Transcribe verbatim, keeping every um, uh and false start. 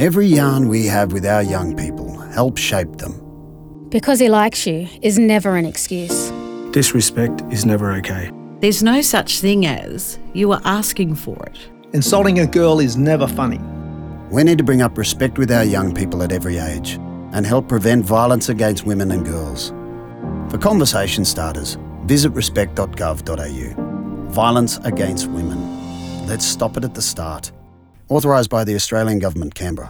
Every yarn we have with our young people helps shape them. Because he likes you is never an excuse. Disrespect is never okay. There's no such thing as you are asking for it. Insulting a girl is never funny. We need to bring up respect with our young people at every age and help prevent violence against women and girls. For conversation starters, visit respect dot gov dot a u. Violence against women. Let's stop it at the start. Authorised by the Australian Government, Canberra.